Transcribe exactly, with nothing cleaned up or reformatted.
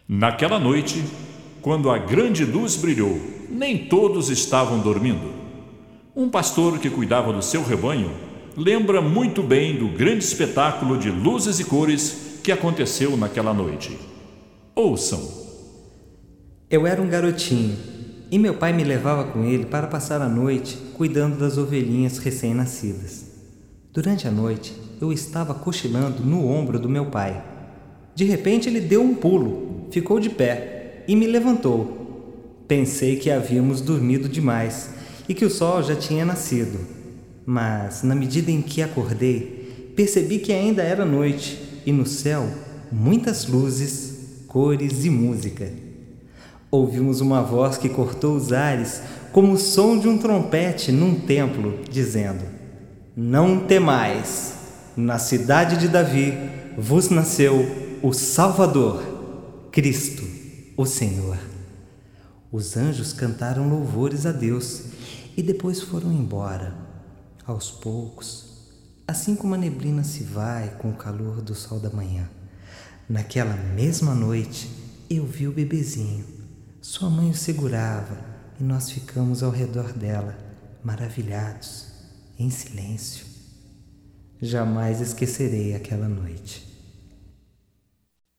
Naquela noite, quando a grande luz brilhou, nem todos estavam dormindo. Um pastor que cuidava do seu rebanho lembra muito bem do grande espetáculo de luzes e cores que aconteceu naquela noite. Ouçam. Eu era um garotinho e meu pai me levava com ele para passar a noite cuidando das ovelhinhas recém-nascidas. Durante a noite, eu estava cochilando no ombro do meu pai. De repente ele deu um pulo, ficou de pé e me levantou. Pensei que havíamos dormido demais e que o sol já tinha nascido. Mas, na medida em que acordei, percebi que ainda era noite e no céu muitas luzes, cores e música. Ouvimos uma voz que cortou os ares como o som de um trompete num templo, dizendo: Não temais, na cidade de Davi vos nasceu o Salvador, Cristo, o Senhor. Os anjos cantaram louvores a Deus e depois foram embora. Aos poucos, assim como a neblina se vai com o calor do sol da manhã, naquela mesma noite eu vi o bebezinho. Sua mãe o segurava e nós ficamos ao redor dela, maravilhados, em silêncio. Jamais esquecerei aquela noite.